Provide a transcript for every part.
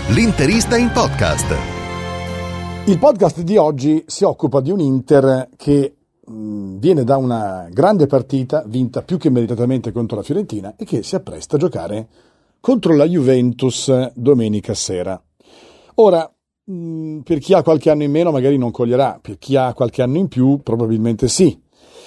L'interista in podcast. Il podcast di oggi si occupa di un Inter che viene da una grande partita vinta più che meritatamente contro la Fiorentina e che si appresta a giocare contro la Juventus domenica sera. Ora, per chi ha qualche anno in meno magari non coglierà, per chi ha qualche anno in più probabilmente sì.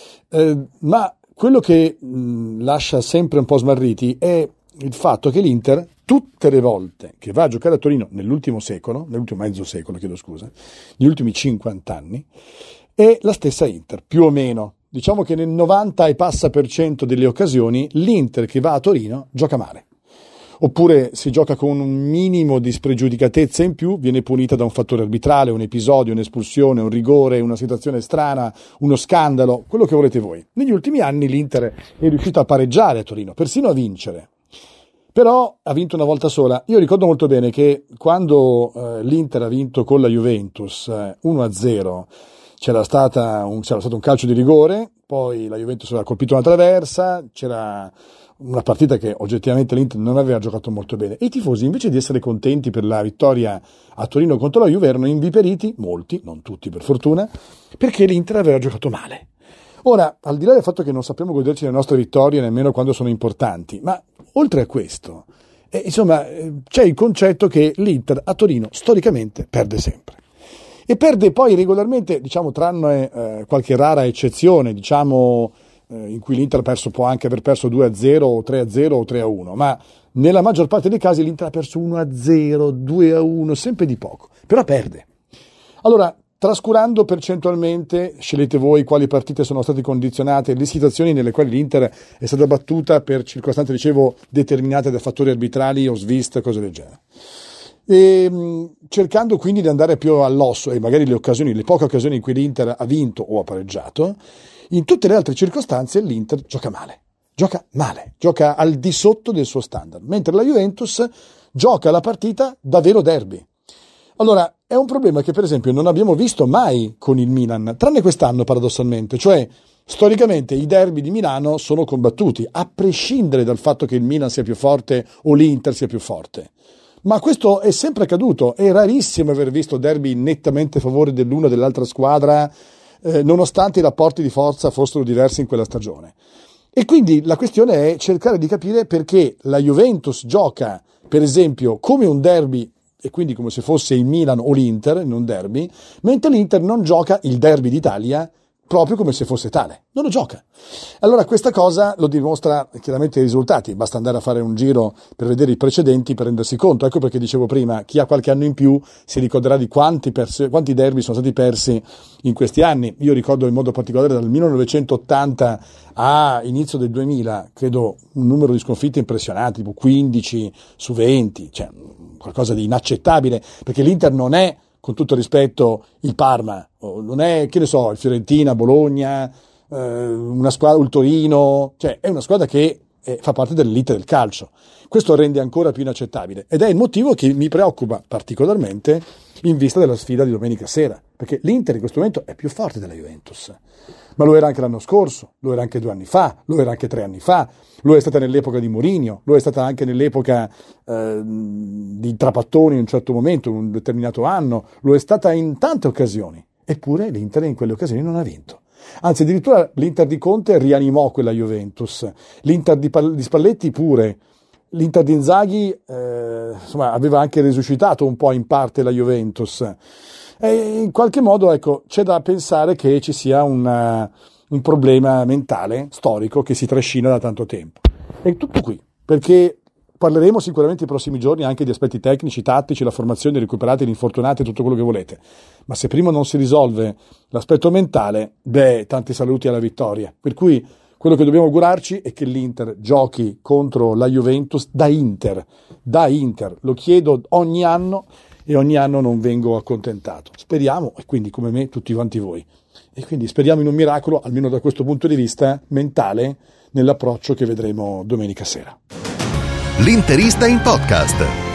Ma quello che lascia sempre un po' smarriti è il fatto che l'Inter, tutte le volte che va a giocare a Torino nell'ultimo mezzo secolo, negli ultimi 50 anni, è la stessa Inter, più o meno. Diciamo che nel 90 e passa per cento delle occasioni l'Inter che va a Torino gioca male. Oppure si gioca con un minimo di spregiudicatezza in più, viene punita da un fattore arbitrale, un episodio, un'espulsione, un rigore, una situazione strana, uno scandalo, quello che volete voi. Negli ultimi anni l'Inter è riuscito a pareggiare a Torino, persino a vincere. Però ha vinto una volta sola. Io ricordo molto bene che quando l'Inter ha vinto con la Juventus 1-0 c'era stato un calcio di rigore, poi la Juventus aveva colpito una traversa, c'era una partita che oggettivamente l'Inter non aveva giocato molto bene e i tifosi, invece di essere contenti per la vittoria a Torino contro la Juve, erano inviperiti, molti, non tutti per fortuna, perché l'Inter aveva giocato male. Ora, al di là del fatto che non sappiamo goderci le nostre vittorie nemmeno quando sono importanti, ma oltre a questo, c'è il concetto che l'Inter a Torino storicamente perde sempre. E perde poi regolarmente, tranne qualche rara eccezione, in cui l'Inter può anche aver perso 2-0 o 3-0 o 3-1, ma nella maggior parte dei casi l'Inter ha perso 1-0, 2-1, sempre di poco, però perde. Allora, trascurando percentualmente, scegliete voi quali partite sono state condizionate, le situazioni nelle quali l'Inter è stata battuta per circostanze, determinate da fattori arbitrali o svist, cose del genere. E cercando quindi di andare più all'osso e magari le poche occasioni in cui l'Inter ha vinto o ha pareggiato, in tutte le altre circostanze l'Inter gioca male, gioca al di sotto del suo standard, mentre la Juventus gioca la partita da vero derby. Allora, è un problema che per esempio non abbiamo visto mai con il Milan, tranne quest'anno paradossalmente, cioè storicamente i derby di Milano sono combattuti, a prescindere dal fatto che il Milan sia più forte o l'Inter sia più forte. Ma questo è sempre accaduto, è rarissimo aver visto derby nettamente a favore dell'una o dell'altra squadra, nonostante i rapporti di forza fossero diversi in quella stagione. E quindi la questione è cercare di capire perché la Juventus gioca, per esempio, come un derby, e quindi come se fosse il Milan o l'Inter in un derby, mentre l'Inter non gioca il derby d'Italia proprio come se fosse tale, non lo gioca. Allora questa cosa lo dimostra chiaramente i risultati, basta andare a fare un giro per vedere i precedenti per rendersi conto. Ecco perché dicevo prima, chi ha qualche anno in più si ricorderà di quanti derby sono stati persi in questi anni. Io ricordo in modo particolare dal 1980 a inizio del 2000, credo un numero di sconfitte impressionante, tipo 15 su 20, cioè qualcosa di inaccettabile, perché l'Inter non è, con tutto rispetto, il Parma, non è, il Fiorentina, Bologna, una squadra, il Torino, cioè è una squadra che fa parte dell'elite del calcio. Questo rende ancora più inaccettabile ed è il motivo che mi preoccupa particolarmente in vista della sfida di domenica sera, perché l'Inter in questo momento è più forte della Juventus, ma lo era anche l'anno scorso, lo era anche 2 anni fa, lo era anche 3 anni fa, lo è stata nell'epoca di Mourinho, lo è stata anche nell'epoca di Trapattoni in un certo momento, in un determinato anno, lo è stata in tante occasioni, eppure l'Inter in quelle occasioni non ha vinto. Anzi, addirittura l'Inter di Conte rianimò quella Juventus, l'Inter di Spalletti pure, l'Inter di Inzaghi aveva anche resuscitato un po' in parte la Juventus. E in qualche modo, c'è da pensare che ci sia un problema mentale, storico, che si trascina da tanto tempo. È tutto qui, perché parleremo sicuramente i prossimi giorni anche di aspetti tecnici, tattici, la formazione, i recuperati, gli infortunati, tutto quello che volete. Ma se prima non si risolve l'aspetto mentale, tanti saluti alla vittoria. Per cui quello che dobbiamo augurarci è che l'Inter giochi contro la Juventus da Inter. Lo chiedo ogni anno e ogni anno non vengo accontentato. Speriamo, e quindi come me tutti quanti voi. E quindi speriamo in un miracolo, almeno da questo punto di vista mentale, nell'approccio che vedremo domenica sera. L'interista in podcast.